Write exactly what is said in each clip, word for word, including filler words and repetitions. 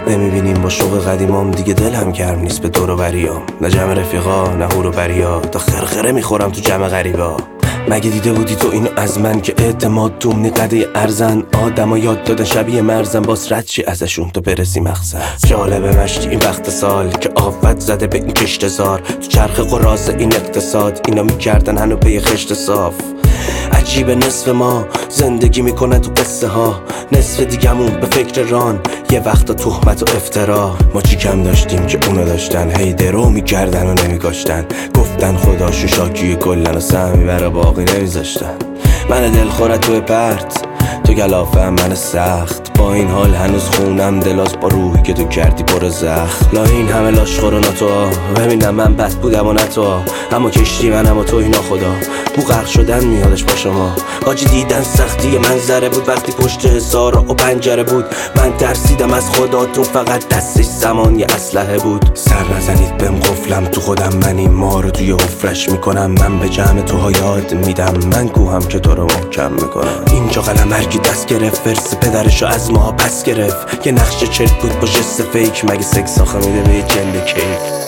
نمیبینیم با شوق قدیمام دیگه دلم گرم نیست به دور و بریام، نه جمع رفیقا نه هور و بریا، تا خرخره میخورم تو جمع غریبا. مگه دیده بودی تو اینو از من که اعتماد تومنی قده ارزن؟ آدم یاد دادن شبیه مرزن، باز رد چی ازشون تو برسی مقصد. جالبه مشتی این وقت سال که آفت زده به این کشتزار، تو چرخ قراز این اقتصاد اینا میکردن هنو پی خشت صاف. عجیب نصف ما زندگی میکنه تو قصه ها، نصف دیگمون به فکر ران، یه وقتا تهمت و افترا. ما چی کم داشتیم که اونا داشتن، هی درو میکردن و نمیگاشتن، گفتن خداشون شاکی کلن و سهمی برا باقی نمیذاشتن. من دلخورت تو پرت، تو گلافه من سخت، با این حال هنوز خونم دلاز با روحی که تو کردی پر زخم. لا این همه لاشخور و ناتو، ببینم من بد بودم و نه تو، اما کشتی منم و تو اینا خدا. بو غرق شدن میادش با شما، حاجی دیدن سختی منظره بود وقتی پشت حصار و پنجره بود. من ترسیدم از خداتون، فقط دستش زمان یه اسلحه بود. سر نزنید بهم قفلم تو خودم، من این ما رو توی حفرش میکنم. من به جمع توها یاد میدم، من کوهم که تو رو محکم میکنم. اینجا قلم هرکی دست گرفت، فرس پدرشو از ماها پس گرفت. یه نقش چرک بود با جست فیک، مگه سکس آخه میده به یه جنده کیک.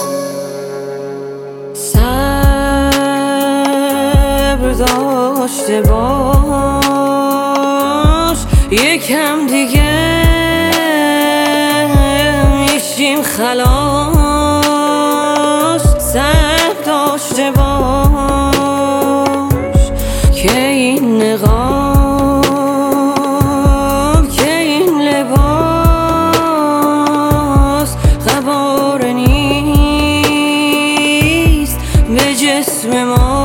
صبر داشته باش، یکم دیگه میشیم خلاص. صبر داشته باش که این نقاب جسم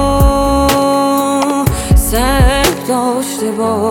ما صبر داشته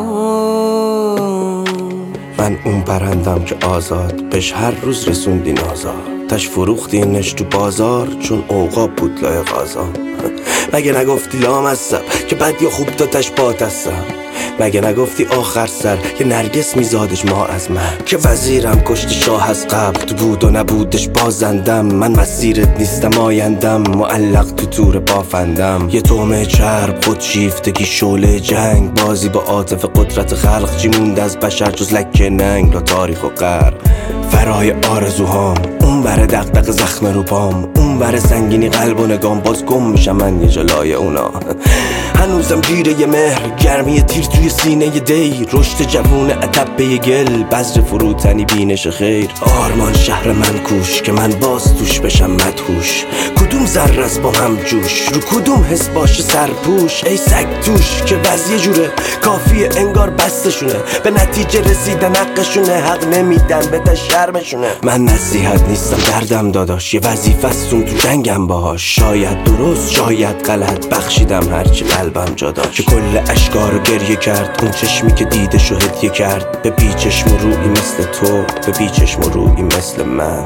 باش. من اون پرندم که آزاد بهش هر روز رسوندین آزاد، تش فروختینش تو بازار چون اوقاب بود لایق آزاد. مگه نگفتی لامصب که بد یا خوب داتش بات هستم؟ مگه نگفتی آخر سر که نرگس میزادش ما از من؟ که وزیرم کشت شاه از قبل، تو بود و نبودش بازندم. من مسیرت نیستم آیندم، معلق تو تور بافندم. یه تومه چرب خود شیفتگی شعله جنگ، بازی با عاطفه قدرت خلق. چی مونده از بشر جز لکه ننگ، را تاریخ و غرب فرای آرزوهام. اون بره دغدغه زخم رو پام، اون بره سنگینی قلب و نگام. باز گم میشم من یه جلای اونا، هنوزم گیره یه مهر، گرمی تیر توی سینه ی دی. رشد جوون عتب به گل، بذر فروتنی بینش خیر. آرمان شهر من کوش که من باز توش بشم مدهوش. کدوم ذره است با هم جوش، رو کدوم حس باشه سرپوش. ای سگ توش که وضع جوره، کافیه انگار بستشونه، به نتیجه رسیدن حقشونه، حق نمیدن به شرمشونه. من نصیحت نیستم دردم داداش، یه وظیفه استون تو جنگم باهاش. شاید درست شاید غلط، بخشیدم هرچی قلبم جا داشت. که کل اشکارو گریه کرد، اون چشمی که دیده شو هدیه کرد. به بی چشم و روی مثل تو، به بی چشم و روی مثل من.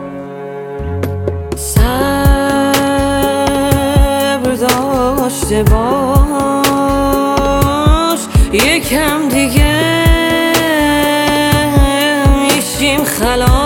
صبر داشته باش، یکم دیگه میشیم خلاص.